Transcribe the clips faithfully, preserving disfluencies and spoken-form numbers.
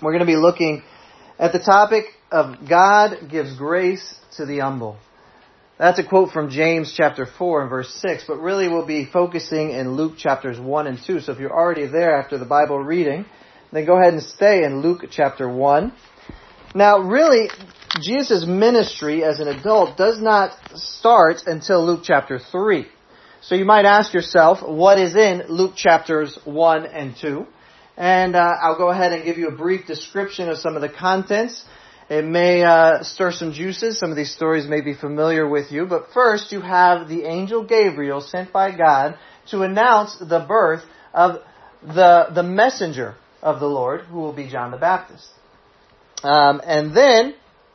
We're going to be looking at the topic of God gives grace to the humble. That's a quote from James chapter four and verse six, but really we'll be focusing in Luke chapters one and two. So if you're already there after the Bible reading, then go ahead and stay in Luke chapter one. Now really, Jesus' ministry as an adult does not start until Luke chapter three. So you might ask yourself, what is in Luke chapters one and two? And uh, I'll go ahead and give you a brief description of some of the contents. It may uh, stir some juices. Some of these stories may be familiar with you. But first, you have the angel Gabriel sent by God to announce the birth of the, the messenger of the Lord, who will be John the Baptist. Um, and then,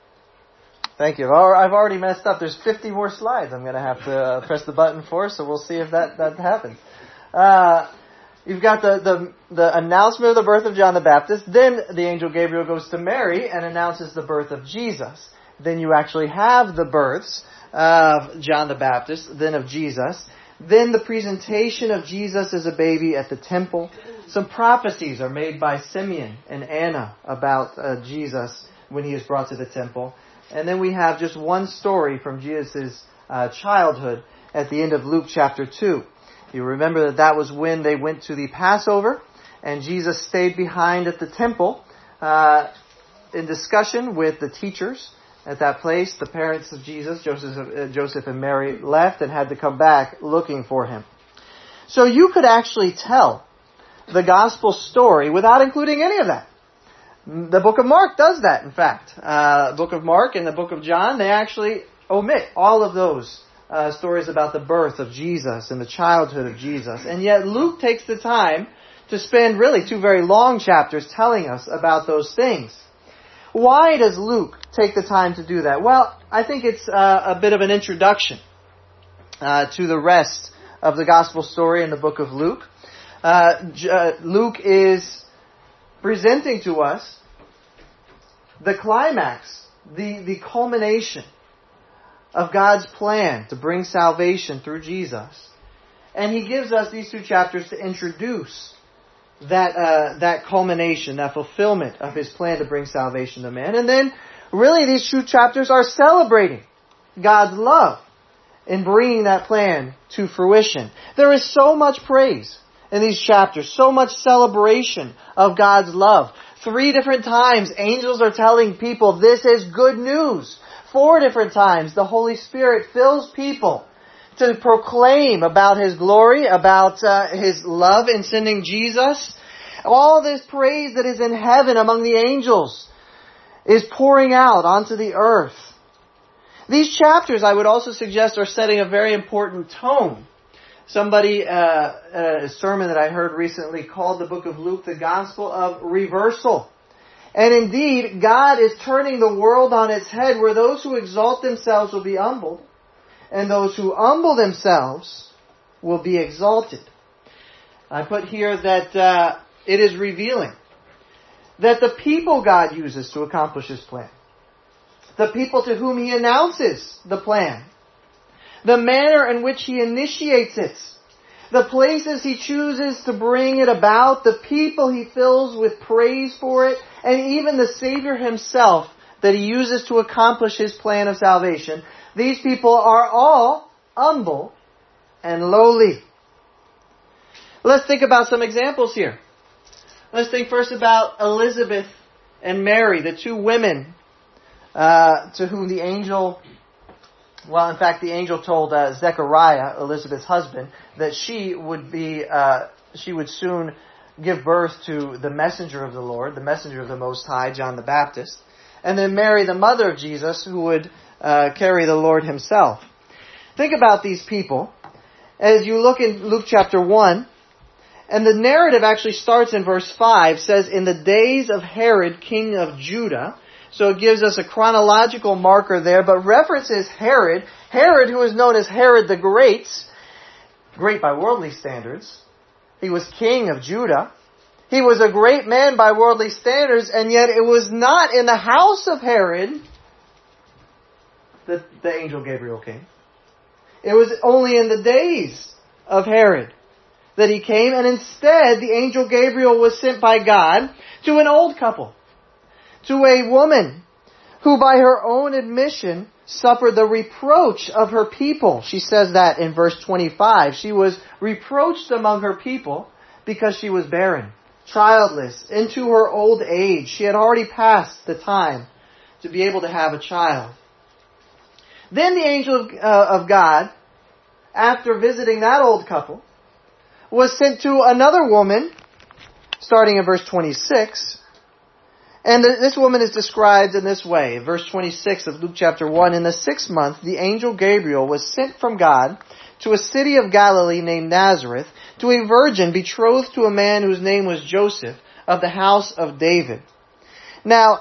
thank you. I've already messed up. There's fifty more slides I'm going to have to uh, press the button for, so we'll see if that, that happens. Uh, You've got the, the, the announcement of the birth of John the Baptist. Then the angel Gabriel goes to Mary and announces the birth of Jesus. Then you actually have the births of John the Baptist, then of Jesus. Then the presentation of Jesus as a baby at the temple. Some prophecies are made by Simeon and Anna about uh, Jesus when he is brought to the temple. And then we have just one story from Jesus' uh, childhood at the end of Luke chapter two. You remember that that was when they went to the Passover, and Jesus stayed behind at the temple uh, in discussion with the teachers at that place. The parents of Jesus, Joseph, uh, Joseph and Mary, left and had to come back looking for him. So you could actually tell the gospel story without including any of that. The book of Mark does that, in fact. Uh, the book of Mark and the book of John, they actually omit all of those Uh, stories about the birth of Jesus and the childhood of Jesus. And yet Luke takes the time to spend really two very long chapters telling us about those things. Why does Luke take the time to do that? Well, I think it's uh, a bit of an introduction uh, to the rest of the gospel story in the book of Luke. Uh, uh, Luke is presenting to us the climax, the, the culmination of God's plan to bring salvation through Jesus. And he gives us these two chapters to introduce that uh, that culmination, that fulfillment of his plan to bring salvation to man. And then, really, these two chapters are celebrating God's love in bringing that plan to fruition. There is so much praise in these chapters, so much celebration of God's love. Three different times, angels are telling people this is good news. Four different times, the Holy Spirit fills people to proclaim about His glory, about uh, His love in sending Jesus. All this praise that is in heaven among the angels is pouring out onto the earth. These chapters, I would also suggest, are setting a very important tone. Somebody, uh, a sermon that I heard recently called the book of Luke the Gospel of Reversal. And indeed, God is turning the world on its head, where those who exalt themselves will be humbled, and those who humble themselves will be exalted. I put here that uh, it is revealing that the people God uses to accomplish His plan, the people to whom He announces the plan, the manner in which He initiates it, the places He chooses to bring it about, the people He fills with praise for it, and even the Savior Himself that He uses to accomplish His plan of salvation. These people are all humble and lowly. Let's think about some examples here. Let's think first about Elizabeth and Mary, the two women uh, to whom the angel... Well, in fact, the angel told uh, Zechariah, Elizabeth's husband, that she would be, uh, she would soon give birth to the messenger of the Lord, the messenger of the Most High, John the Baptist, and then Mary, the mother of Jesus, who would uh, carry the Lord Himself. Think about these people as you look in Luke chapter one, and the narrative actually starts in verse five, says, "In the days of Herod, king of Judah." So it gives us a chronological marker there, but references Herod. Herod, who is known as Herod the Great, great by worldly standards. He was king of Judah. He was a great man by worldly standards, and yet it was not in the house of Herod that the angel Gabriel came. It was only in the days of Herod that he came, and instead the angel Gabriel was sent by God to an old couple to a woman who by her own admission suffered the reproach of her people. She says that in verse twenty-five. She was reproached among her people because she was barren, childless, into her old age. She had already passed the time to be able to have a child. Then the angel of, uh, of God, after visiting that old couple, was sent to another woman, starting in verse twenty-six. And this woman is described in this way. Verse twenty-six of Luke chapter one. In the sixth month, the angel Gabriel was sent from God to a city of Galilee named Nazareth, to a virgin betrothed to a man whose name was Joseph, of the house of David. Now,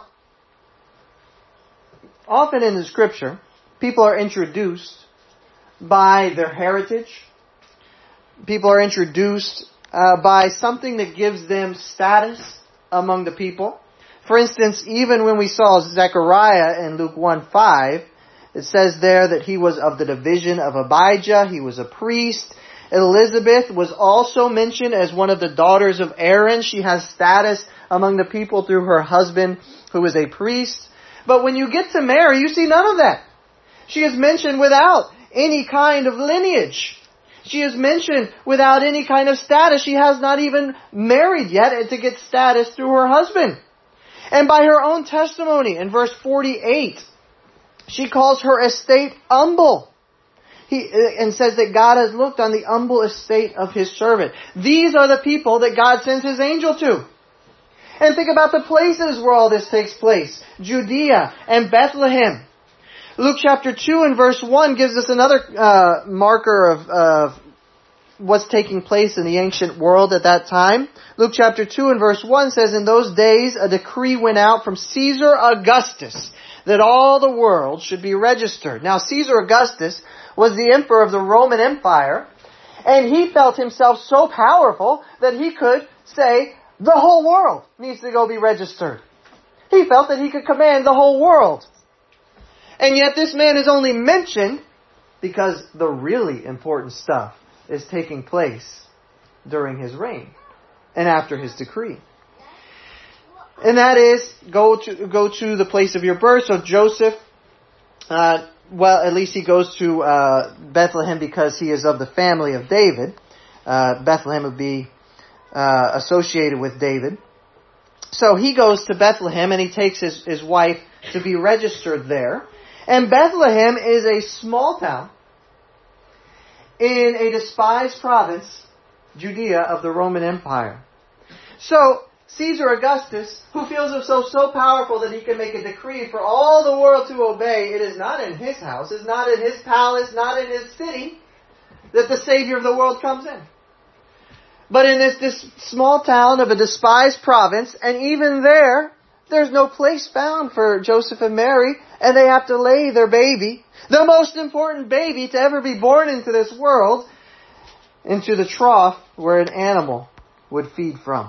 often in the Scripture, people are introduced by their heritage. People are introduced uh, by something that gives them status among the people. For instance, even when we saw Zechariah in Luke one five, it says there that he was of the division of Abijah, he was a priest. Elizabeth was also mentioned as one of the daughters of Aaron. She has status among the people through her husband, who is a priest. But when you get to Mary, you see none of that. She is mentioned without any kind of lineage. She is mentioned without any kind of status. She has not even married yet to get status through her husband. And by her own testimony, in verse forty-eight, she calls her estate humble. He, and says that God has looked on the humble estate of His servant. These are the people that God sends His angel to. And think about the places where all this takes place. Judea and Bethlehem. Luke chapter two and verse one gives us another uh, marker of, of what's taking place in the ancient world at that time. Luke chapter two and verse one says, in those days a decree went out from Caesar Augustus that all the world should be registered. Now Caesar Augustus was the emperor of the Roman Empire, and he felt himself so powerful that he could say, the whole world needs to go be registered. He felt that he could command the whole world. And yet this man is only mentioned because the really important stuff is taking place during his reign and after his decree. And that is, go to go to the place of your birth. So Joseph, uh, well, at least he goes to uh, Bethlehem because he is of the family of David. Uh, Bethlehem would be uh, associated with David. So he goes to Bethlehem and he takes his, his wife to be registered there. And Bethlehem is a small town in a despised province, Judea, of the Roman Empire. So Caesar Augustus, who feels himself so powerful that he can make a decree for all the world to obey, it is not in his house, it's not in his palace, not in his city, that the Savior of the world comes in. But in this, this small town of a despised province, and even there, there's no place found for Joseph and Mary, and they have to lay their baby, the most important baby to ever be born into this world, into the trough where an animal would feed from.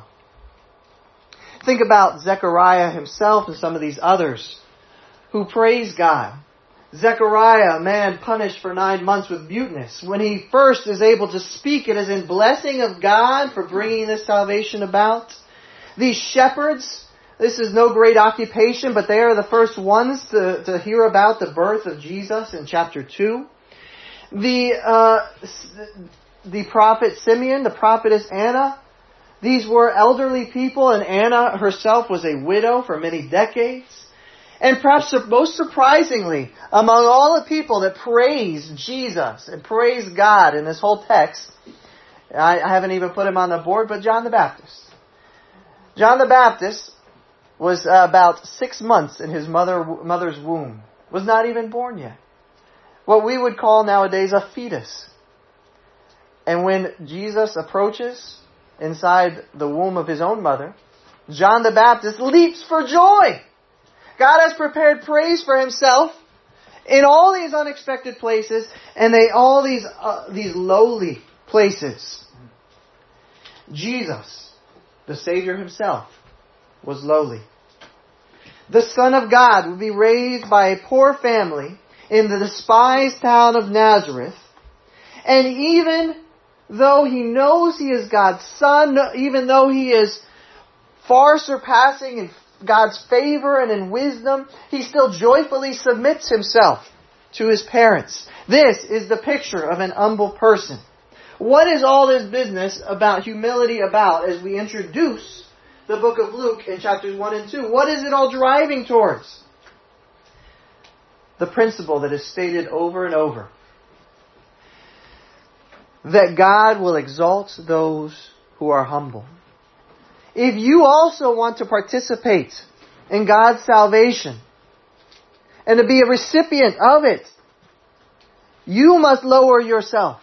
Think about Zechariah himself and some of these others who praise God. Zechariah, a man punished for nine months with muteness. When he first is able to speak, it is in blessing of God for bringing this salvation about. These shepherds, this is no great occupation, but they are the first ones to, to hear about the birth of Jesus in chapter two. The, uh, the prophet Simeon, the prophetess Anna, these were elderly people, and Anna herself was a widow for many decades. And perhaps most surprisingly, among all the people that praise Jesus and praise God in this whole text, I, I haven't even put him on the board, but John the Baptist. John the Baptist was uh, about six months in his mother mother's womb. Was not even born yet. What we would call nowadays a fetus. And when Jesus approaches inside the womb of his own mother, John the Baptist leaps for joy. God has prepared praise for himself in all these unexpected places, and they all these uh, these lowly places. Jesus, the Savior himself, was lowly. The Son of God would be raised by a poor family in the despised town of Nazareth, and even though he knows he is God's Son, even though he is far surpassing in God's favor and in wisdom, he still joyfully submits himself to his parents. This is the picture of an humble person. What is all this business about humility about as we introduce the book of Luke in chapters one and two? What is it all driving towards? The principle that is stated over and over. That God will exalt those who are humble. If you also want to participate in God's salvation and to be a recipient of it, you must lower yourself.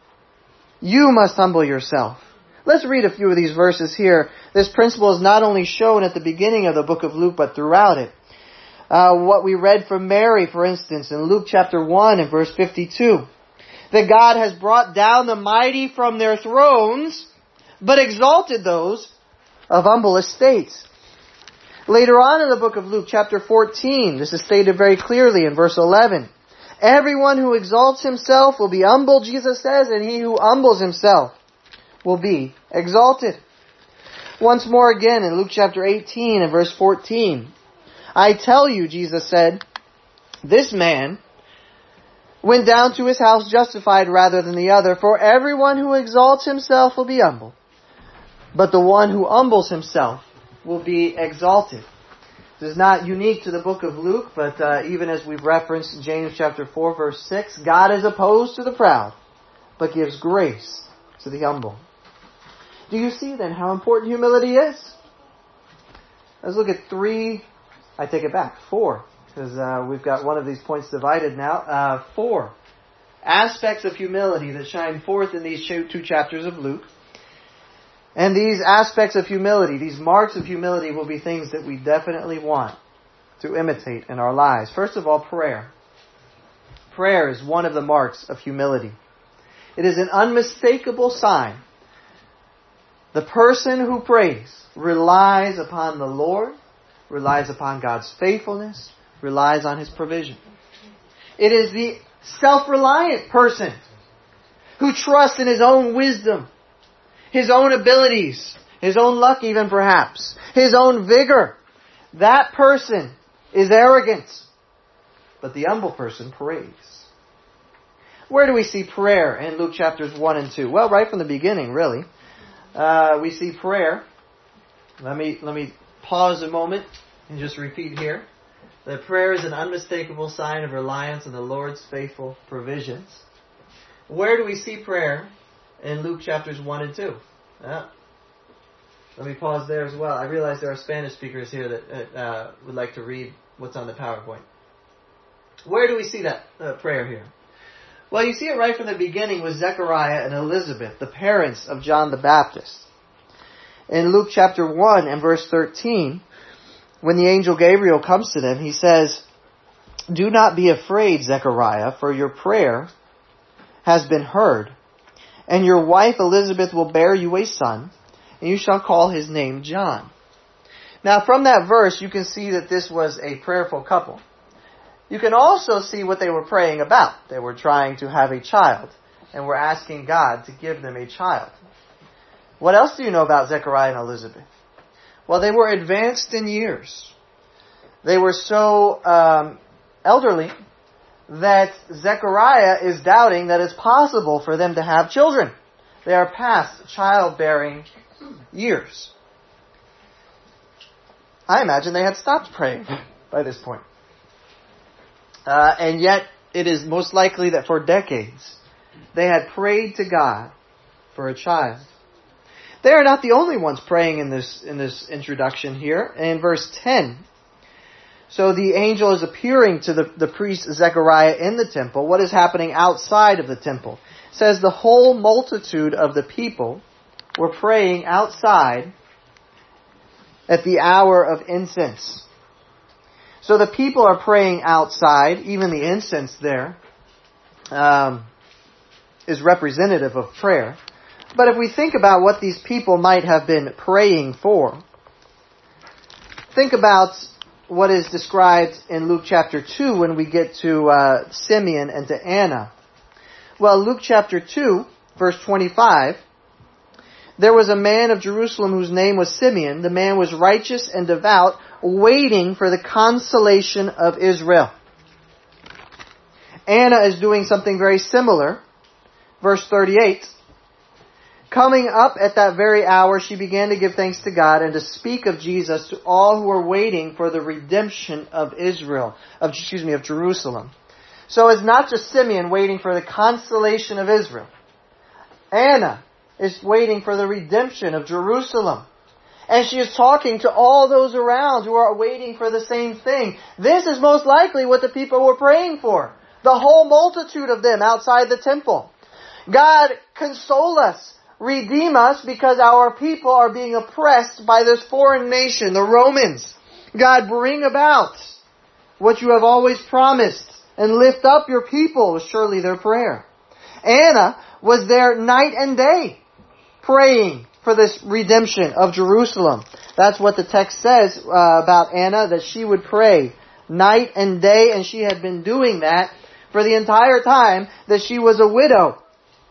You must humble yourself. Let's read a few of these verses here. This principle is not only shown at the beginning of the book of Luke, but throughout it. Uh, what we read from Mary, for instance, in Luke chapter one and verse fifty-two. That God has brought down the mighty from their thrones, but exalted those of humble estates. Later on in the book of Luke chapter fourteen, this is stated very clearly in verse eleven. Everyone who exalts himself will be humbled, Jesus says, and he who humbles himself will be exalted. Once more again in Luke chapter eighteen and verse fourteen. I tell you, Jesus said, this man went down to his house justified rather than the other, for everyone who exalts himself will be humbled, but the one who humbles himself will be exalted. This is not unique to the book of Luke, but uh, even as we've referenced James chapter four verse six, God is opposed to the proud, but gives grace to the humble. Do you see then how important humility is? Let's look at three, I take it back, four, because uh, we've got one of these points divided now. Uh, four aspects of humility that shine forth in these two chapters of Luke. And these aspects of humility, these marks of humility, will be things that we definitely want to imitate in our lives. First of all, prayer. Prayer is one of the marks of humility. It is an unmistakable sign. The person who prays relies upon the Lord, relies upon God's faithfulness, relies on His provision. It is the self-reliant person who trusts in his own wisdom, his own abilities, his own luck even perhaps, his own vigor. That person is arrogant. But the humble person prays. Where do we see prayer in Luke chapters one and two? Well, right from the beginning, really. Uh, we see prayer. Let me, let me pause a moment and just repeat here. That prayer is an unmistakable sign of reliance on the Lord's faithful provisions. Where do we see prayer in Luke chapters one and two? Uh, let me pause there as well. I realize there are Spanish speakers here that uh, would like to read what's on the PowerPoint. Where do we see that uh, prayer here? Well, you see it right from the beginning with Zechariah and Elizabeth, the parents of John the Baptist. In Luke chapter one and verse thirteen, when the angel Gabriel comes to them, he says, "Do not be afraid, Zechariah, for your prayer has been heard. And your wife Elizabeth will bear you a son, and you shall call his name John." Now from that verse, you can see that this was a prayerful couple. You can also see what they were praying about. They were trying to have a child, and were asking God to give them a child. What else do you know about Zechariah and Elizabeth? Well, they were advanced in years. They were so um, elderly that Zechariah is doubting that it's possible for them to have children. They are past childbearing years. I imagine they had stopped praying by this point. Uh, and yet, it is most likely that for decades, they had prayed to God for a child. They are not the only ones praying in this in this introduction here. In verse ten, so the angel is appearing to the, the priest Zechariah in the temple. What is happening outside of the temple? It says the whole multitude of the people were praying outside at the hour of incense. So the people are praying outside. Even the incense there um, is representative of prayer. But if we think about what these people might have been praying for, think about what is described in Luke chapter two when we get to uh, Simeon and to Anna. Well, Luke chapter two, verse twenty-five, there was a man of Jerusalem whose name was Simeon. The man was righteous and devout, waiting for the consolation of Israel. Anna is doing something very similar. Verse thirty-eight. Coming up at that very hour, she began to give thanks to God and to speak of Jesus to all who were waiting for the redemption of Israel, of, excuse me, of Jerusalem. So it's not just Simeon waiting for the consolation of Israel. Anna is waiting for the redemption of Jerusalem. And she is talking to all those around who are waiting for the same thing. This is most likely what the people were praying for. The whole multitude of them outside the temple. God, console us. Redeem us because our people are being oppressed by this foreign nation, the Romans. God, bring about what you have always promised and lift up your people was surely their prayer. Anna was there night and day praying for this redemption of Jerusalem. That's what the text says uh, about Anna, that she would pray night and day, and she had been doing that for the entire time that she was a widow.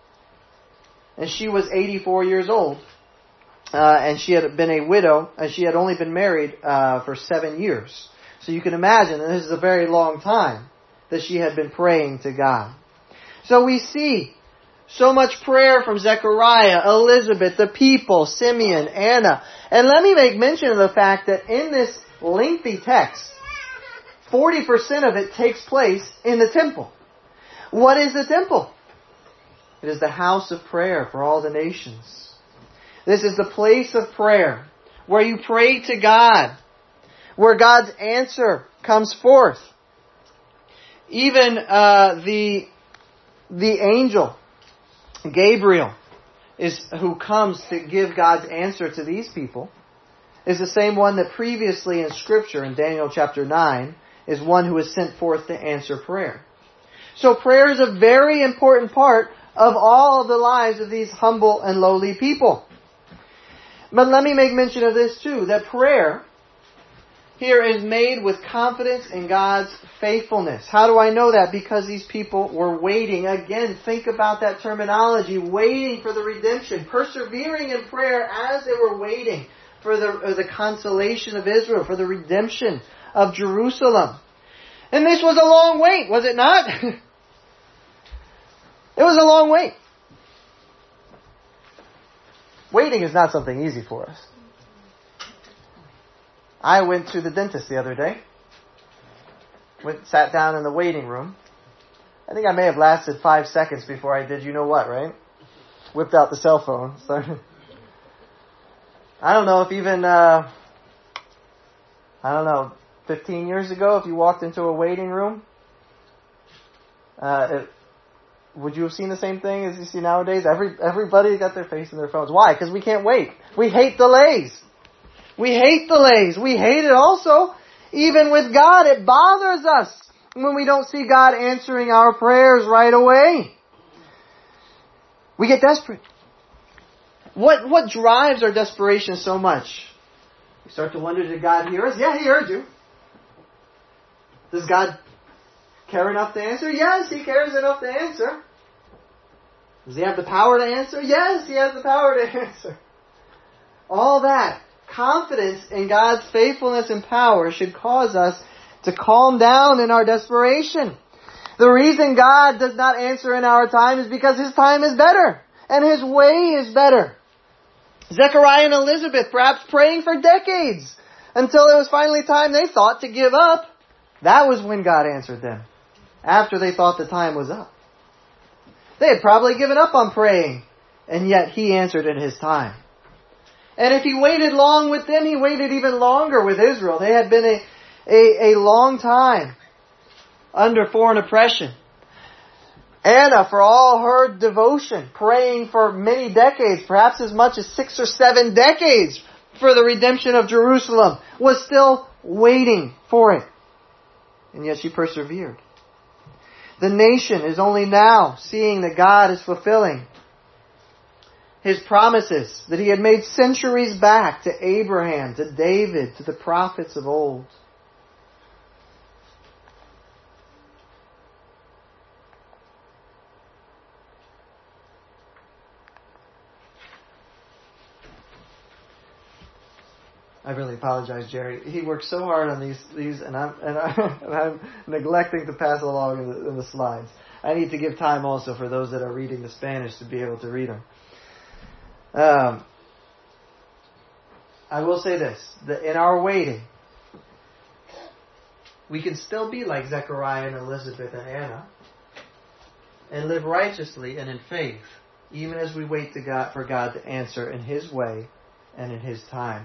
And she was eighty-four years old. Uh, and she had been a widow, and she had only been married uh, for seven years. So you can imagine, and this is a very long time, that she had been praying to God. So we see so much prayer from Zechariah, Elizabeth, the people, Simeon, Anna. And let me make mention of the fact that in this lengthy text, forty percent of it takes place in the temple. What is the temple? It is the house of prayer for all the nations. This is the place of prayer where you pray to God, where God's answer comes forth. Even uh, the the angel Gabriel is who comes to give God's answer to these people is the same one that previously in Scripture in Daniel chapter nine is one who is sent forth to answer prayer. So prayer is a very important part of all of the lives of these humble and lowly people. But let me make mention of this too, that prayer here is made with confidence in God's faithfulness. How do I know that? Because these people were waiting. Again, think about that terminology, waiting for the redemption, persevering in prayer as they were waiting for the, the consolation of Israel, for the redemption of Jerusalem. And this was a long wait, was it not? It was a long wait. Waiting is not something easy for us. I went to the dentist the other day. Went, sat down in the waiting room. I think I may have lasted five seconds before I did you know what, right? Whipped out the cell phone. Started. I don't know if even, uh, I don't know, fifteen years ago, if you walked into a waiting room, uh, it, would you have seen the same thing as you see nowadays? Every Everybody got their face in their phones. Why? Because we can't wait. We hate delays. We hate delays. We hate it also. Even with God, it bothers us when we don't see God answering our prayers right away. We get desperate. What, what drives our desperation so much? We start to wonder, did God hear us? Yeah, He heard you. Does God care enough to answer? Yes, He cares enough to answer. Does He have the power to answer? Yes, He has the power to answer. All that confidence in God's faithfulness and power should cause us to calm down in our desperation. The reason God does not answer in our time is because His time is better and His way is better. Zechariah and Elizabeth perhaps praying for decades until it was finally time they thought to give up. That was when God answered them, after they thought the time was up. They had probably given up on praying, and yet He answered in His time. And if He waited long with them, He waited even longer with Israel. They had been a, a, a long time under foreign oppression. Anna, for all her devotion, praying for many decades, perhaps as much as six or seven decades for the redemption of Jerusalem, was still waiting for it. And yet she persevered. The nation is only now seeing that God is fulfilling His promises that He had made centuries back to Abraham, to David, to the prophets of old. I really apologize, Jerry. He works so hard on these, these, and I'm and, I, and I'm neglecting to pass along in the, in the slides. I need to give time also for those that are reading the Spanish to be able to read them. Um, I will say this: that in our waiting, we can still be like Zechariah and Elizabeth and Anna, and live righteously and in faith, even as we wait to God for God to answer in His way and in His time.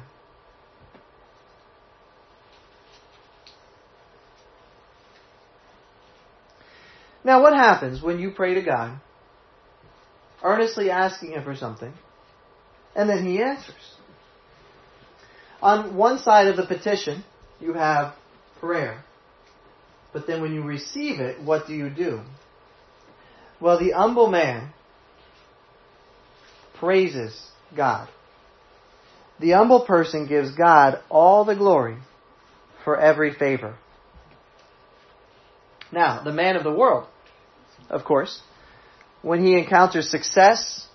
Now, what happens when you pray to God, earnestly asking Him for something, and then He answers? On one side of the petition, you have prayer. But then when you receive it, what do you do? Well, the humble man praises God. The humble person gives God all the glory for every favor. Now, the man of the world, of course, when he encounters success,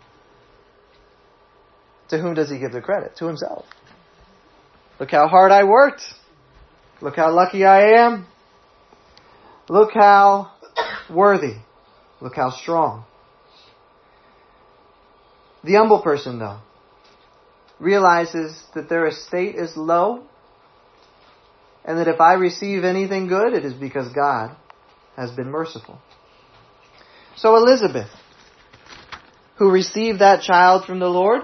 to whom does he give the credit? To himself. Look how hard I worked. Look how lucky I am. Look how worthy. Look how strong. The humble person, though, realizes that their estate is low, and that if I receive anything good, it is because God has been merciful. So Elizabeth, who received that child from the Lord,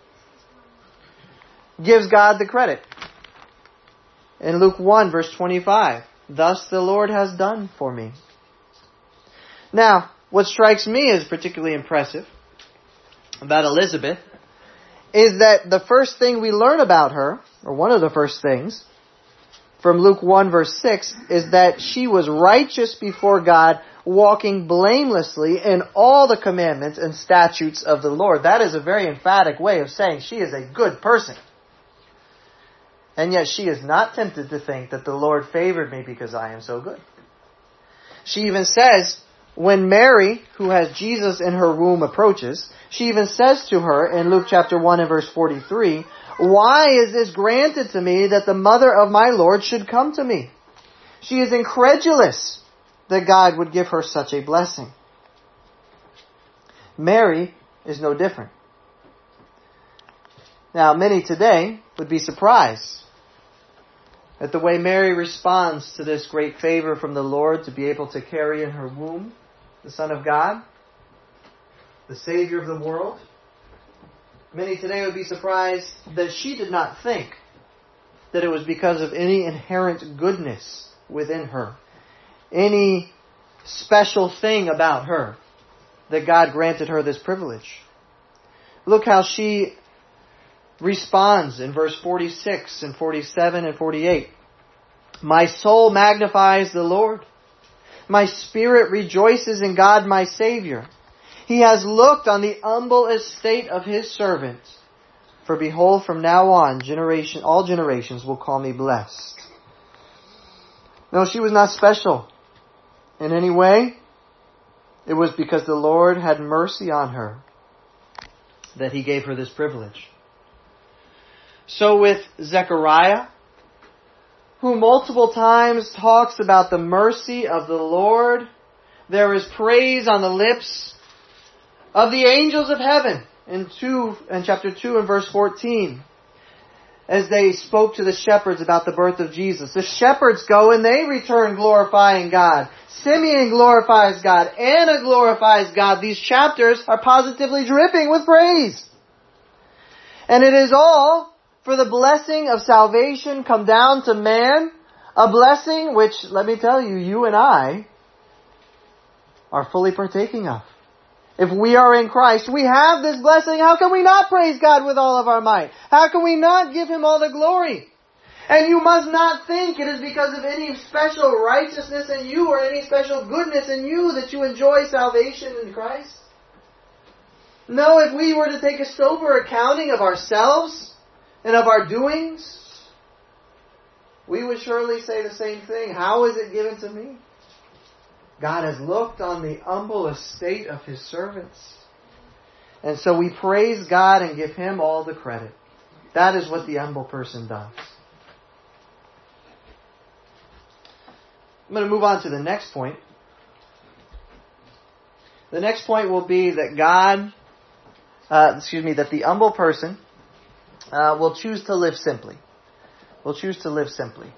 gives God the credit. In Luke one, verse twenty-five, thus the Lord has done for me. Now, what strikes me as particularly impressive about Elizabeth is that the first thing we learn about her, or one of the first things, from Luke one, verse six, is that she was righteous before God, walking blamelessly in all the commandments and statutes of the Lord. That is a very emphatic way of saying she is a good person. And yet she is not tempted to think that the Lord favored me because I am so good. She even says, when Mary, who has Jesus in her womb, approaches, she even says to her in Luke chapter one and verse forty-three, why is this granted to me that the mother of my Lord should come to me? She is incredulous that God would give her such a blessing. Mary is no different. Now, many today would be surprised at the way Mary responds to this great favor from the Lord to be able to carry in her womb the Son of God, the Savior of the world. Many today would be surprised that she did not think that it was because of any inherent goodness within her, any special thing about her, that God granted her this privilege. Look how she responds in verse forty-six and forty-seven and forty-eight. My soul magnifies the Lord. My spirit rejoices in God my Savior. He has looked on the humble estate of His servant. For behold, from now on, generation, all generations will call me blessed. No, she was not special in any way. It was because the Lord had mercy on her that He gave her this privilege. So with Zechariah, who multiple times talks about the mercy of the Lord, there is praise on the lips of the angels of heaven in two in chapter two and verse fourteen, as they spoke to the shepherds about the birth of Jesus. The shepherds go and they return glorifying God. Simeon glorifies God. Anna glorifies God. These chapters are positively dripping with praise. And it is all for the blessing of salvation come down to man, a blessing which, let me tell you, you and I are fully partaking of. If we are in Christ, we have this blessing. How can we not praise God with all of our might? How can we not give Him all the glory? And you must not think it is because of any special righteousness in you or any special goodness in you that you enjoy salvation in Christ. No, if we were to take a sober accounting of ourselves and of our doings, we would surely say the same thing. How is it given to me? God has looked on the humble estate of His servants. And so we praise God and give Him all the credit. That is what the humble person does. I'm going to move on to the next point. The next point will be that God, uh, excuse me, that the humble person uh, will choose to live simply. Will choose to live simply.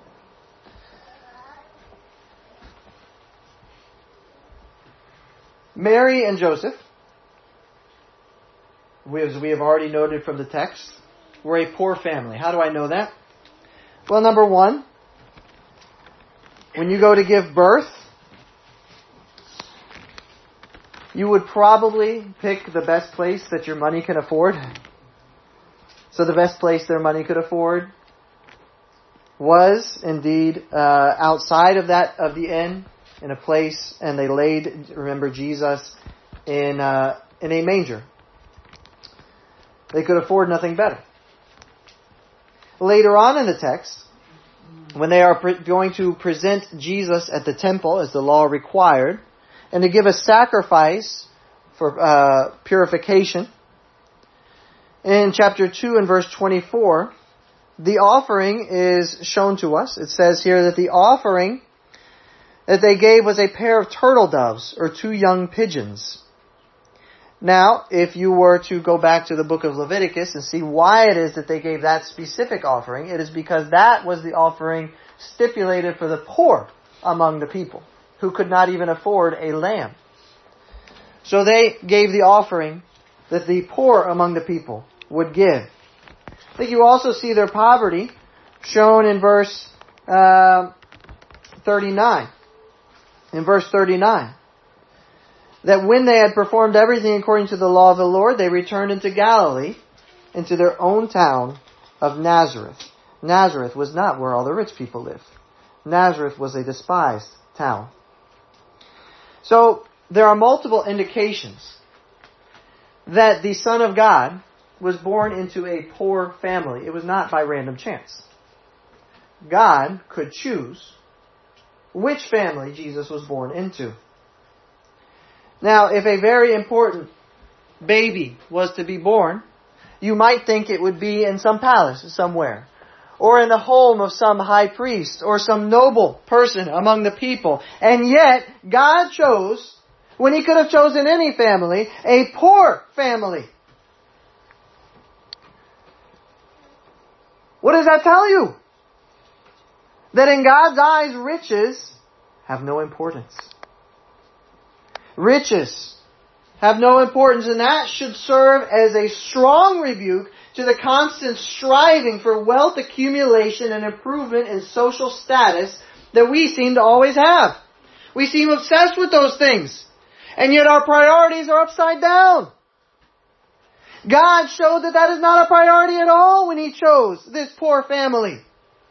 Mary and Joseph, as we have already noted from the text, were a poor family. How do I know that? Well, number one, when you go to give birth, you would probably pick the best place that your money can afford. So the best place their money could afford was indeed uh, outside of that of the inn, in a place, and they laid, remember, Jesus in uh, in a manger. They could afford nothing better. Later on in the text, when they are pre- going to present Jesus at the temple as the law required, and to give a sacrifice for uh, purification, in chapter two and verse twenty-four, the offering is shown to us. It says here that the offering that they gave was a pair of turtle doves or two young pigeons. Now, if you were to go back to the book of Leviticus and see why it is that they gave that specific offering, it is because that was the offering stipulated for the poor among the people, who could not even afford a lamb. So they gave the offering that the poor among the people would give. I think you also see their poverty shown in verse uh, thirty-nine. In verse thirty-nine. That when they had performed everything according to the law of the Lord, they returned into Galilee, into their own town of Nazareth. Nazareth was not where all the rich people lived. Nazareth was a despised town. So, there are multiple indications that the Son of God was born into a poor family. It was not by random chance. God could choose which family Jesus was born into. Now, if a very important baby was to be born, you might think it would be in some palace somewhere, or in the home of some high priest, or some noble person among the people. And yet, God chose, when He could have chosen any family, a poor family. What does that tell you? That in God's eyes, riches have no importance. Riches have no importance, and that should serve as a strong rebuke to the constant striving for wealth accumulation and improvement in social status that we seem to always have. We seem obsessed with those things, and yet our priorities are upside down. God showed that that is not a priority at all when He chose this poor family.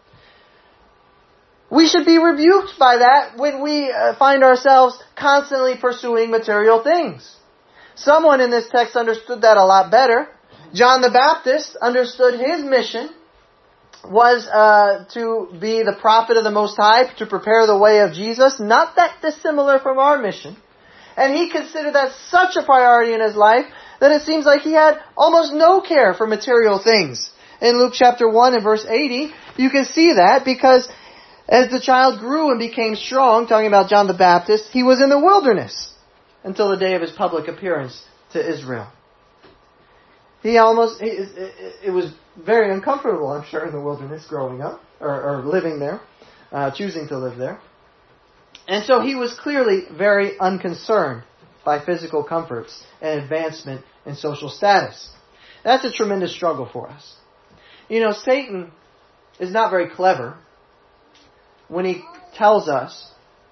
We should be rebuked by that when we uh, find ourselves constantly pursuing material things. Someone in this text understood that a lot better. John the Baptist understood his mission was uh, to be the prophet of the Most High, to prepare the way of Jesus, not that dissimilar from our mission. And he considered that such a priority in his life that it seems like he had almost no care for material things. In Luke chapter one and verse eighty, you can see that because as the child grew and became strong, talking about John the Baptist, he was in the wilderness until the day of his public appearance to Israel. He almost, it was very uncomfortable, I'm sure, in the wilderness growing up, or, or living there, uh, choosing to live there. And so he was clearly very unconcerned by physical comforts and advancement in social status. That's a tremendous struggle for us. You know, Satan is not very clever when he tells us,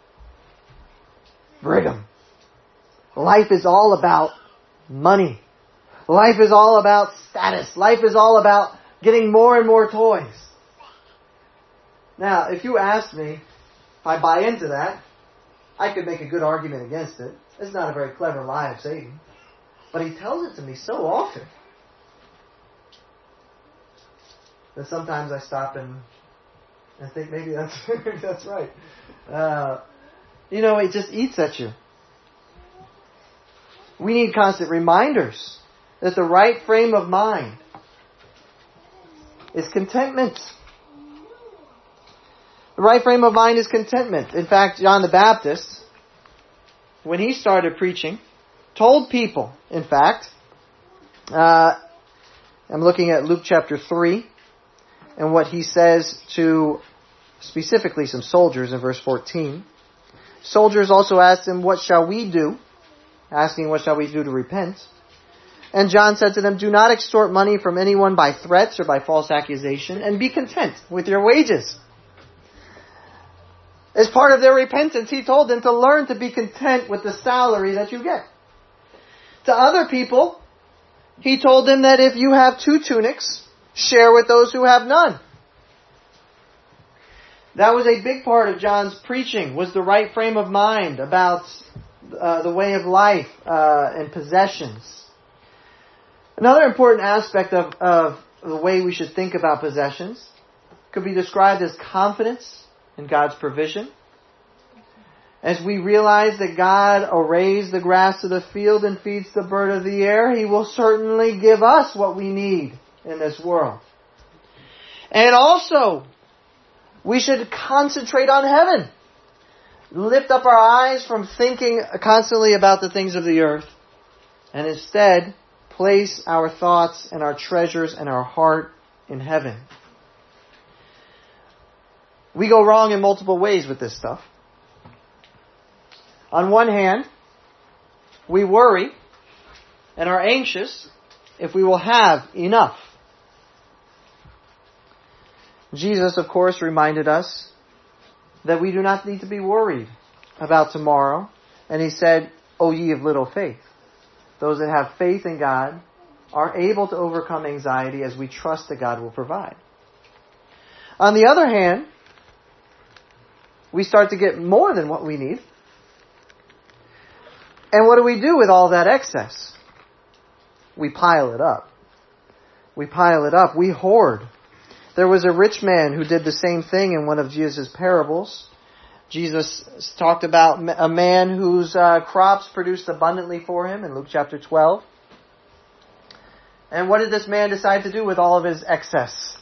Brigham, life is all about money. Life is all about status. Life is all about getting more and more toys. Now, if you ask me if I buy into that, I could make a good argument against it. It's not a very clever lie of Satan. But he tells it to me so often that sometimes I stop and I think maybe that's maybe that's right. Uh, you know, it just eats at you. We need constant reminders that the right frame of mind is contentment. The right frame of mind is contentment. In fact, John the Baptist, when he started preaching, told people, in fact, uh, I'm looking at Luke chapter three, and what he says to specifically some soldiers in verse fourteen. Soldiers also asked him, "What shall we do?" Asking, "What shall we do to repent?" And John said to them, "Do not extort money from anyone by threats or by false accusation, and be content with your wages." As part of their repentance, he told them to learn to be content with the salary that you get. To other people, he told them that if you have two tunics, share with those who have none. That was a big part of John's preaching, was the right frame of mind about uh, the way of life uh, and possessions. Another important aspect of, of the way we should think about possessions could be described as confidence in God's provision. As we realize that God arrays the grass of the field and feeds the bird of the air, He will certainly give us what we need in this world. And also, we should concentrate on heaven. Lift up our eyes from thinking constantly about the things of the earth, and instead place our thoughts and our treasures and our heart in heaven. We go wrong in multiple ways with this stuff. On one hand, we worry and are anxious if we will have enough. Jesus, of course, reminded us that we do not need to be worried about tomorrow. And He said, "O ye of little faith." Those that have faith in God are able to overcome anxiety as we trust that God will provide. On the other hand, we start to get more than what we need. And what do we do with all that excess? We pile it up. We pile it up. We hoard. There was a rich man who did the same thing in one of Jesus' parables. Jesus talked about a man whose uh, crops produced abundantly for him in Luke chapter twelve. And what did this man decide to do with all of his excess?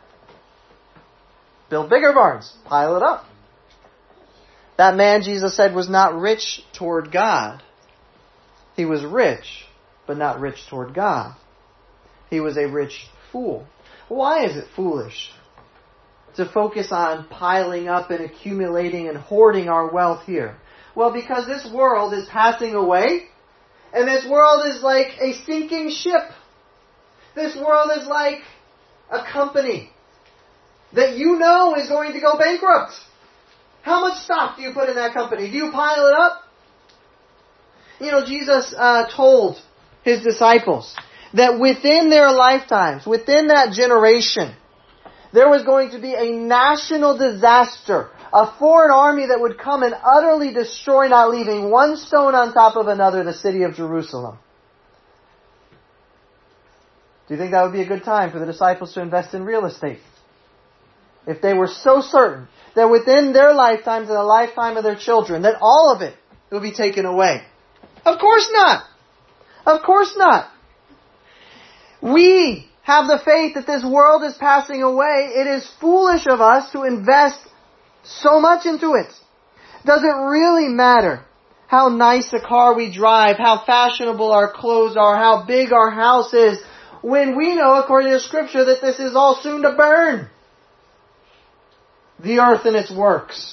Build bigger barns. Pile it up. That man, Jesus said, was not rich toward God. He was rich, but not rich toward God. He was a rich fool. Why is it foolish to focus on piling up and accumulating and hoarding our wealth here? Well, because this world is passing away, and this world is like a sinking ship. This world is like a company that you know is going to go bankrupt. How much stock do you put in that company? Do you pile it up? You know, Jesus uh, told His disciples that within their lifetimes, within that generation, there was going to be a national disaster, a foreign army that would come and utterly destroy, not leaving one stone on top of another, the city of Jerusalem. Do you think that would be a good time for the disciples to invest in real estate? If they were so certain that within their lifetimes and the lifetime of their children, that all of it will be taken away. Of course not. Of course not. We have the faith that this world is passing away. It is foolish of us to invest so much into it. Does it really matter how nice a car we drive, how fashionable our clothes are, how big our house is, when we know, according to Scripture, that this is all soon to burn? The earth and its works.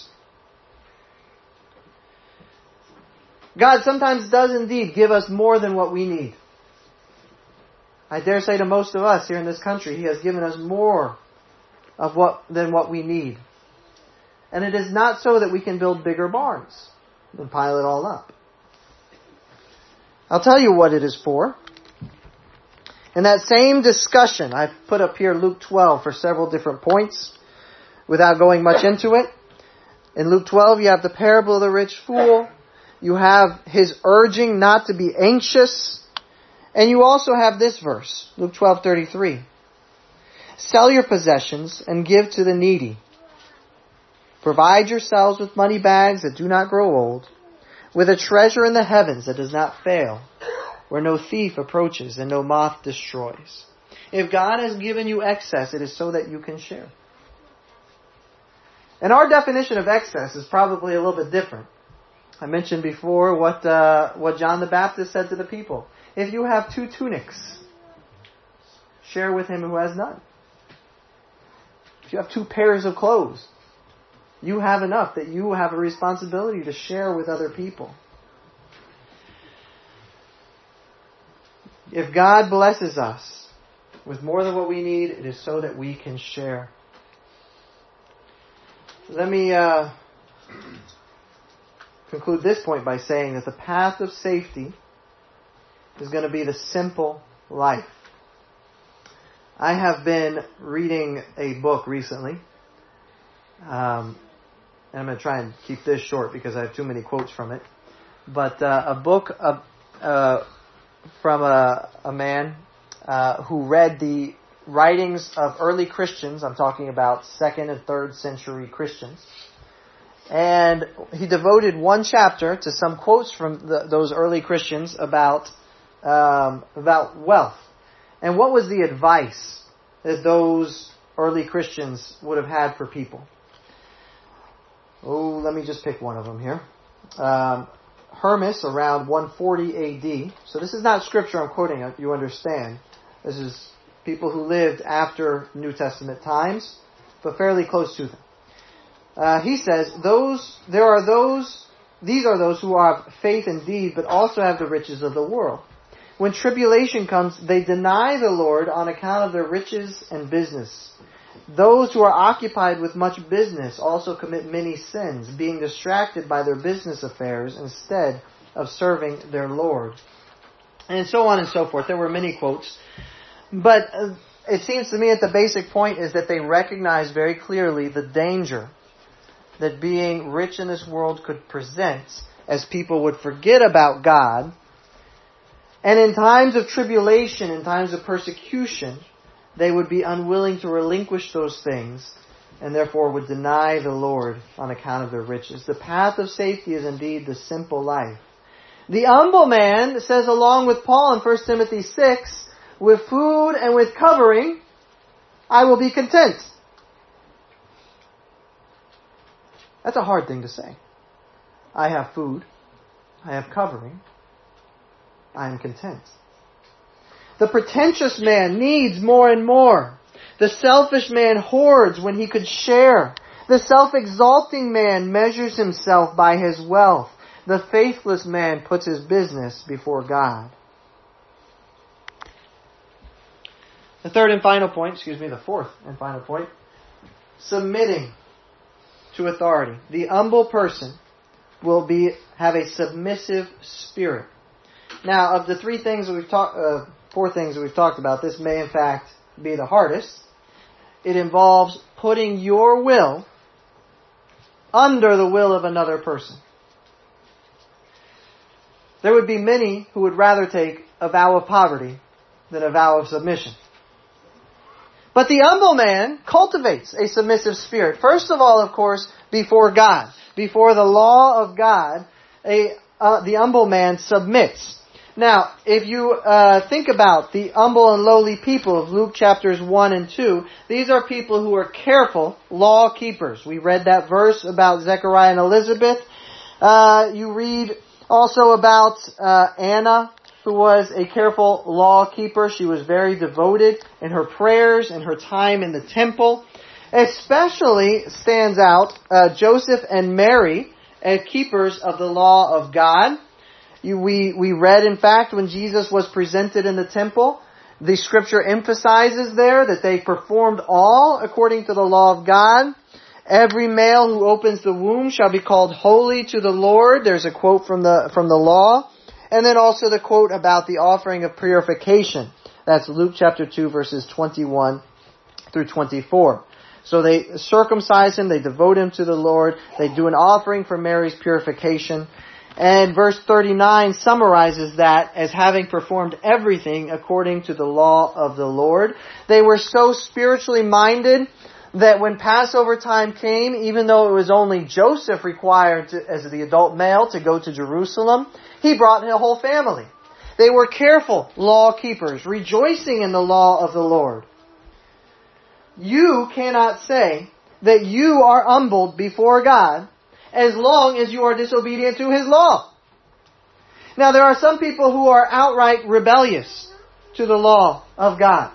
God sometimes does indeed give us more than what we need. I dare say to most of us here in this country, He has given us more of what than what we need. And it is not so that we can build bigger barns and pile it all up. I'll tell you what it is for. In that same discussion, I've put up here Luke twelve for several different points without going much into it. In Luke twelve, you have the parable of the rich fool. You have His urging not to be anxious. And you also have this verse, Luke twelve thirty-three. Sell your possessions and give to the needy. Provide yourselves with money bags that do not grow old, with a treasure in the heavens that does not fail, where no thief approaches and no moth destroys. If God has given you excess, it is so that you can share. And our definition of excess is probably a little bit different. I mentioned before what uh, what John the Baptist said to the people. If you have two tunics, share with him who has none. If you have two pairs of clothes, you have enough that you have a responsibility to share with other people. If God blesses us with more than what we need, it is so that we can share. Let me uh, conclude this point by saying that the path of safety is going to be the simple life. I have been reading a book recently. Um, and I'm going to try and keep this short because I have too many quotes from it. But uh, a book of, uh, from a, a man uh, who read the writings of early Christians. I'm talking about second and third century Christians. And he devoted one chapter to some quotes from the, those early Christians about um, about wealth. And what was the advice that those early Christians would have had for people? Oh, let me just pick one of them here. Um, Hermas, around one forty A D. So this is not scripture I'm quoting, you understand. This is people who lived after New Testament times, but fairly close to them. Uh, he says, "Those there are those, these are those who have faith indeed, but also have the riches of the world. When tribulation comes, they deny the Lord on account of their riches and business. Those who are occupied with much business also commit many sins, being distracted by their business affairs instead of serving their Lord." And so on and so forth. There were many quotes. But uh, it seems to me that the basic point is that they recognize very clearly the danger that being rich in this world could present as people would forget about God. And in times of tribulation, in times of persecution, they would be unwilling to relinquish those things and therefore would deny the Lord on account of their riches. The path of safety is indeed the simple life. The humble man says, along with Paul in First Timothy six, "With food and with covering, I will be content." That's a hard thing to say. I have food, I have covering, I am content. The pretentious man needs more and more. The selfish man hoards when he could share. The self-exalting man measures himself by his wealth. The faithless man puts his business before God. The third and final point, excuse me, the fourth and final point, submitting to authority. The humble person will be have a submissive spirit. Now, of the three things that we've talked, uh, four things that we've talked about, this may in fact be the hardest. It involves putting your will under the will of another person. There would be many who would rather take a vow of poverty than a vow of submission. But the humble man cultivates a submissive spirit. First of all, of course, before God. Before the law of God, a, uh, the humble man submits. Now, if you uh, think about the humble and lowly people of Luke chapters one and two, these are people who are careful law keepers. We read that verse about Zechariah and Elizabeth. Uh, you read also about uh, Anna, who was a careful law keeper. She was very devoted in her prayers and her time in the temple. Especially stands out uh, Joseph and Mary as keepers of the law of God. You, we, we read, in fact, when Jesus was presented in the temple, the scripture emphasizes there that they performed all according to the law of God. Every male who opens the womb shall be called holy to the Lord. There's a quote from the, from the law. And then also the quote about the offering of purification. That's Luke chapter two, verses twenty-one through twenty-four. So they circumcise him, they devote him to the Lord, they do an offering for Mary's purification. And verse thirty-nine summarizes that as having performed everything according to the law of the Lord. They were so spiritually minded that when Passover time came, even though it was only Joseph required to, as the adult male to go to Jerusalem, he brought his whole family. They were careful law keepers, rejoicing in the law of the Lord. You cannot say that you are humbled before God as long as you are disobedient to His law. Now, there are some people who are outright rebellious to the law of God.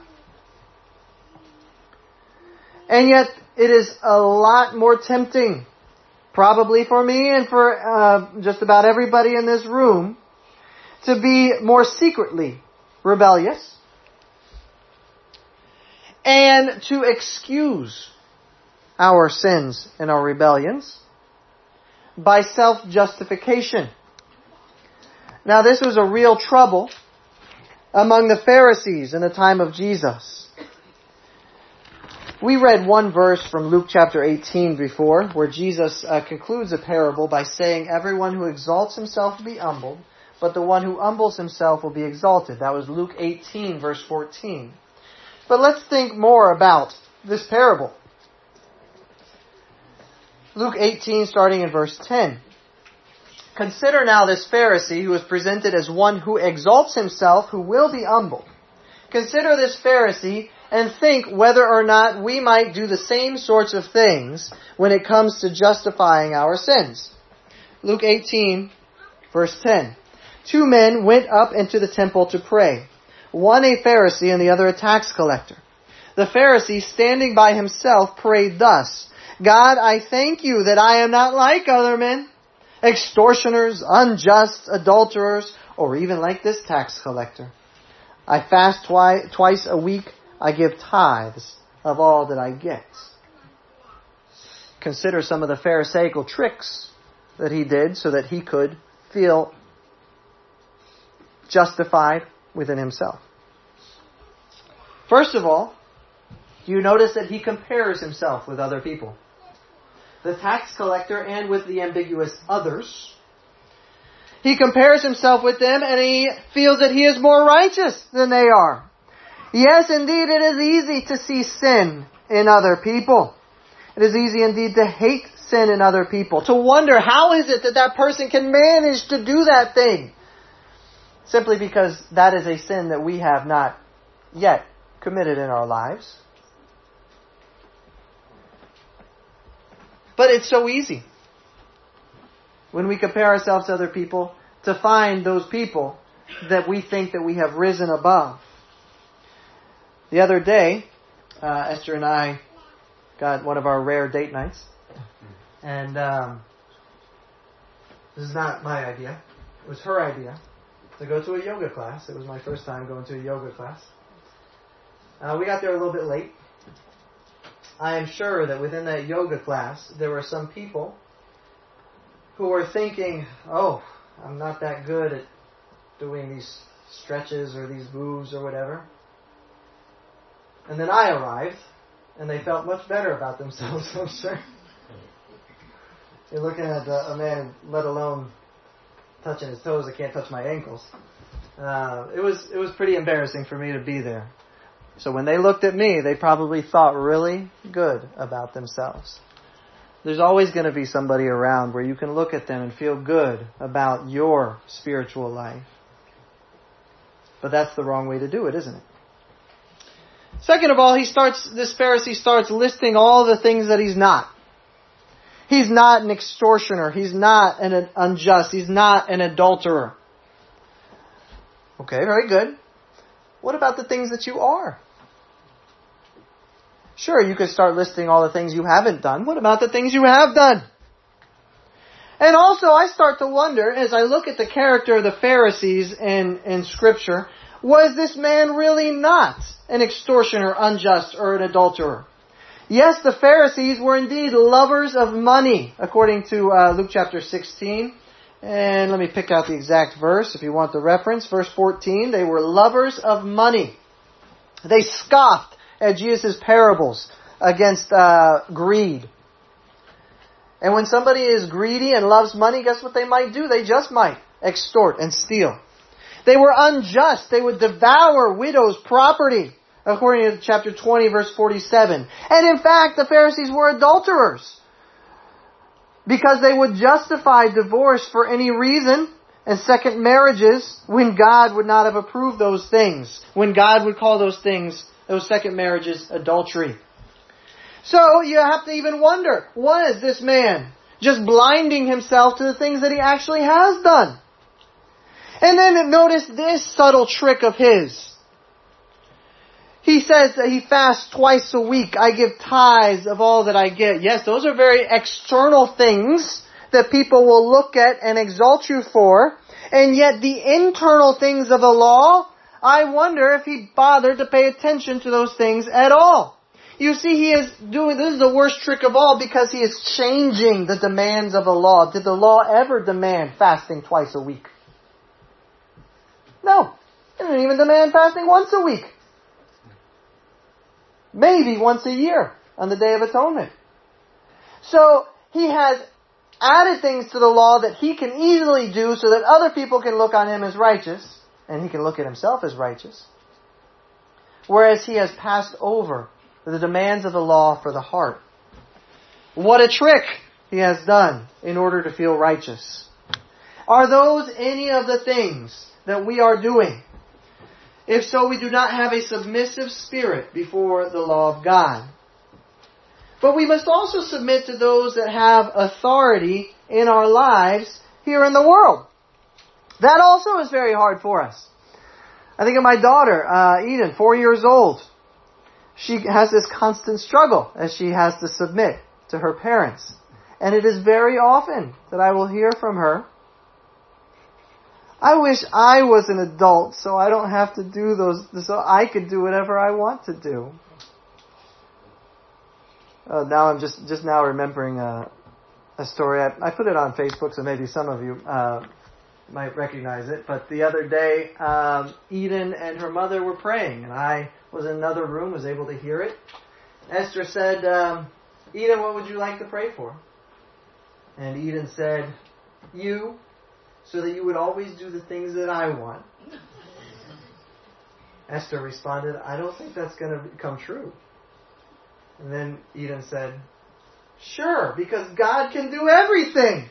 And yet, it is a lot more tempting, probably for me and for uh, just about everybody in this room, to be more secretly rebellious and to excuse our sins and our rebellions by self-justification. Now, this was a real trouble among the Pharisees in the time of Jesus. We read one verse from Luke chapter eighteen before, where Jesus uh, concludes a parable by saying, "Everyone who exalts himself will be humbled, but the one who humbles himself will be exalted." That was Luke eighteen, verse fourteen. But let's think more about this parable. Luke eighteen, starting in verse ten. "Consider now this Pharisee who is presented as one who exalts himself, who will be humbled. Consider this Pharisee and think whether or not we might do the same sorts of things when it comes to justifying our sins." Luke eighteen, verse ten. "Two men went up into the temple to pray, one a Pharisee and the other a tax collector. The Pharisee, standing by himself, prayed thus, 'God, I thank you that I am not like other men, extortioners, unjust, adulterers, or even like this tax collector. I fast twi- twice a week. I give tithes of all that I get.'" Consider some of the Pharisaical tricks that he did so that he could feel justified within himself. First of all, do you notice that he compares himself with other people? The tax collector and with the ambiguous others. He compares himself with them and he feels that he is more righteous than they are. Yes, indeed, it is easy to see sin in other people. It is easy indeed to hate sin in other people. To wonder, how is it that that person can manage to do that thing? Simply because that is a sin that we have not yet committed in our lives. But it's so easy, when we compare ourselves to other people, to find those people that we think that we have risen above. The other day, uh, Esther and I got one of our rare date nights. And um, this is not my idea. It was her idea to go to a yoga class. It was my first time going to a yoga class. Uh, we got there a little bit late. I am sure that within that yoga class, there were some people who were thinking, "Oh, I'm not that good at doing these stretches or these moves or whatever." And then I arrived, and they felt much better about themselves, I'm sure. You're looking at a, a man, let alone touching his toes, I can't touch my ankles. Uh, it was it was pretty embarrassing for me to be there. So when they looked at me, they probably thought really good about themselves. There's always going to be somebody around where you can look at them and feel good about your spiritual life. But that's the wrong way to do it, isn't it? Second of all, he starts, this Pharisee starts listing all the things that he's not. He's not an extortioner. He's not an unjust. He's not an adulterer. Okay, very good. What about the things that you are? Sure, you could start listing all the things you haven't done. What about the things you have done? And also, I start to wonder, as I look at the character of the Pharisees in, in Scripture, was this man really not an extortioner, unjust, or an adulterer? Yes, the Pharisees were indeed lovers of money, according to uh, Luke chapter sixteen. And let me pick out the exact verse if you want the reference. Verse fourteen, they were lovers of money. They scoffed at Jesus' parables against uh, greed. And when somebody is greedy and loves money, guess what they might do? They just might extort and steal. They were unjust. They would devour widows' property, according to chapter twenty, verse forty-seven. And in fact, the Pharisees were adulterers, because they would justify divorce for any reason and second marriages when God would not have approved those things, when God would call those things, those second marriages, adultery. So you have to even wonder, was this man just blinding himself to the things that he actually has done? And then notice this subtle trick of his. He says that he fasts twice a week. I give tithes of all that I get. Yes, those are very external things that people will look at and exalt you for. And yet the internal things of the law, I wonder if he bothered to pay attention to those things at all. You see, he is doing, this is the worst trick of all, because he is changing the demands of the law. Did the law ever demand fasting twice a week? No. It didn't even demand fasting once a week. Maybe once a year on the Day of Atonement. So he has added things to the law that he can easily do so that other people can look on him as righteous, and he can look at himself as righteous. Whereas he has passed over the demands of the law for the heart. What a trick he has done in order to feel righteous. Are those any of the things that we are doing? If so, we do not have a submissive spirit before the law of God. But we must also submit to those that have authority in our lives here in the world. That also is very hard for us. I think of my daughter, uh, Eden, four years old. She has this constant struggle as she has to submit to her parents. And it is very often that I will hear from her, I wish I was an adult so I don't have to do those, so I could do whatever I want to do. Uh, now I'm just, just now remembering a, a story. I, I put it on Facebook, so maybe some of you uh, might recognize it. But the other day, um, Eden and her mother were praying, and I was in another room, was able to hear it. Esther said, um, Eden, what would you like to pray for? And Eden said, you, so that you would always do the things that I want. Esther responded, I don't think that's going to come true. And then Eden said, sure, because God can do everything.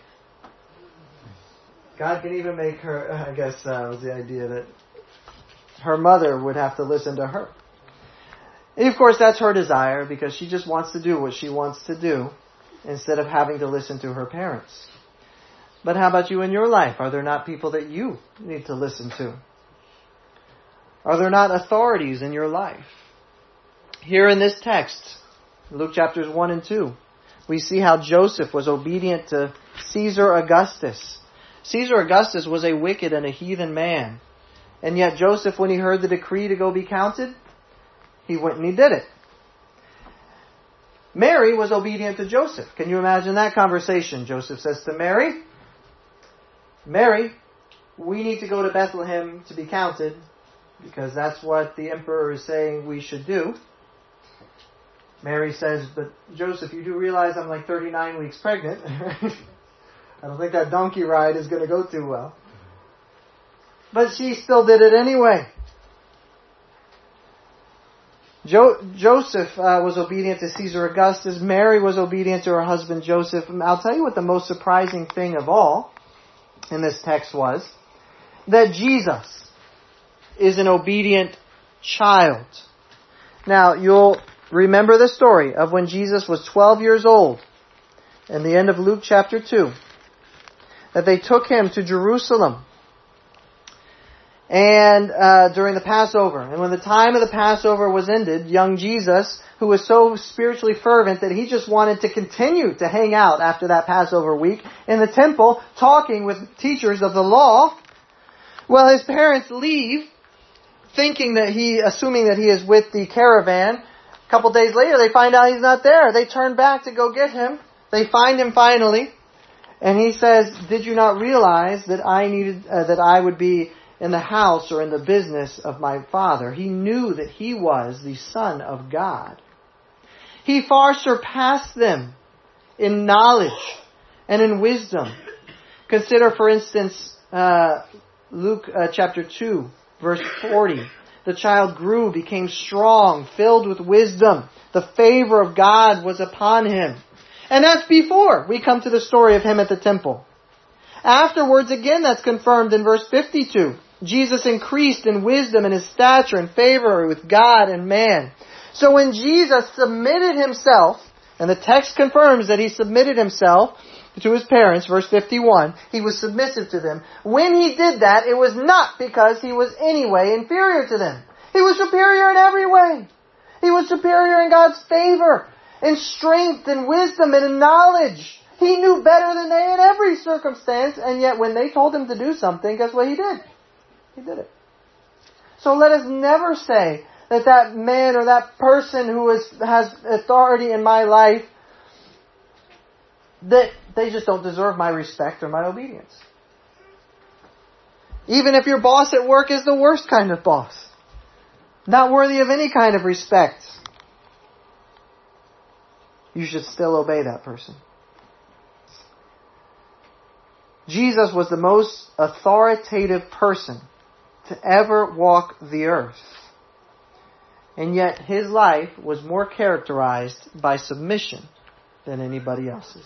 God can even make her, I guess uh, was the idea that her mother would have to listen to her. And of course, that's her desire, because she just wants to do what she wants to do instead of having to listen to her parents. But how about you in your life? Are there not people that you need to listen to? Are there not authorities in your life? Here in this text, Luke chapters one and two, we see how Joseph was obedient to Caesar Augustus. Caesar Augustus was a wicked and a heathen man. And yet Joseph, when he heard the decree to go be counted, he went and he did it. Mary was obedient to Joseph. Can you imagine that conversation? Joseph says to Mary, Mary, we need to go to Bethlehem to be counted because that's what the emperor is saying we should do. Mary says, but Joseph, you do realize I'm like thirty-nine weeks pregnant. I don't think that donkey ride is going to go too well. But she still did it anyway. Jo- Joseph uh, was obedient to Caesar Augustus. Mary was obedient to her husband Joseph. And I'll tell you what the most surprising thing of all in this text was, that Jesus is an obedient child. Now, you'll remember the story of when Jesus was twelve years old, in the end of Luke chapter two, that they took him to Jerusalem and uh, during the Passover. And when the time of the Passover was ended, young Jesus, who was so spiritually fervent that he just wanted to continue to hang out after that Passover week in the temple, talking with teachers of the law, well, his parents leave, thinking that he, assuming that he is with the caravan. A couple days later, they find out he's not there. They turn back to go get him. They find him finally, and he says, "Did you not realize that I needed uh, that I would be in the house or in the business of my Father?" He knew that he was the Son of God. He far surpassed them in knowledge and in wisdom. Consider, for instance, uh, Luke uh, chapter two, verse forty. The child grew, became strong, filled with wisdom. The favor of God was upon him. And that's before we come to the story of him at the temple. Afterwards, again, that's confirmed in verse fifty-two. Jesus increased in wisdom and his stature and favor with God and man. So when Jesus submitted himself, and the text confirms that he submitted himself to his parents, verse fifty-one, he was submissive to them. When he did that, it was not because he was any way inferior to them. He was superior in every way. He was superior in God's favor, in strength and wisdom and in knowledge. He knew better than they in every circumstance, and yet when they told him to do something, guess what he did? He did it. So let us never say that that man or that person who is, has authority in my life, that they just don't deserve my respect or my obedience. Even if your boss at work is the worst kind of boss, not worthy of any kind of respect, you should still obey that person. Jesus was the most authoritative person to ever walk the earth. And yet his life was more characterized by submission than anybody else's.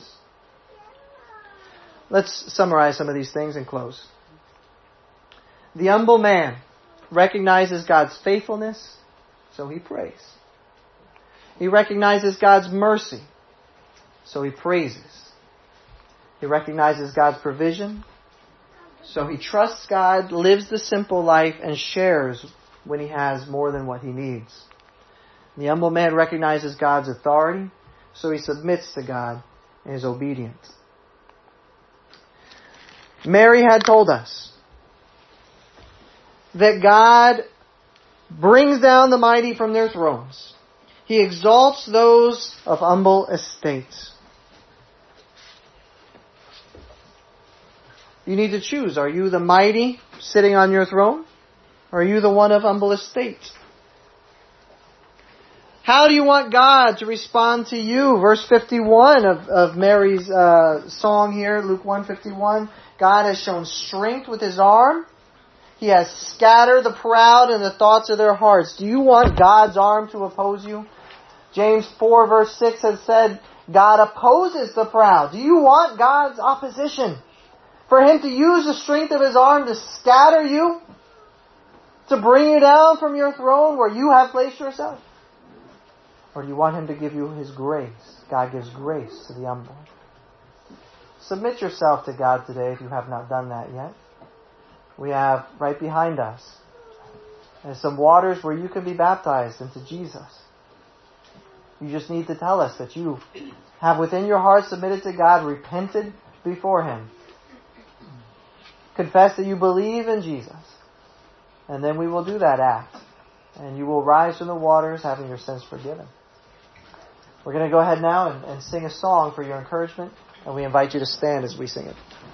Let's summarize some of these things and close. The humble man recognizes God's faithfulness, so he prays. He recognizes God's mercy, so he praises. He recognizes God's provision, so he trusts God, lives the simple life, and shares when he has more than what he needs. The humble man recognizes God's authority, so he submits to God and is obedient. Mary had told us that God brings down the mighty from their thrones. He exalts those of humble estates. You need to choose. Are you the mighty sitting on your throne? Or are you the one of humble estate? How do you want God to respond to you? Verse fifty-one of, of Mary's uh, song here, Luke one fifty-one. God has shown strength with his arm. He has scattered the proud in the thoughts of their hearts. Do you want God's arm to oppose you? James four verse six has said, God opposes the proud. Do you want God's opposition? For him to use the strength of his arm to scatter you? To bring you down from your throne where you have placed yourself? Or do you want him to give you his grace? God gives grace to the humble. Submit yourself to God today if you have not done that yet. We have right behind us there's some waters where you can be baptized into Jesus. You just need to tell us that you have within your heart submitted to God, repented before him. Confess that you believe in Jesus. And then we will do that act. And you will rise from the waters having your sins forgiven. We're going to go ahead now and, and sing a song for your encouragement. And we invite you to stand as we sing it.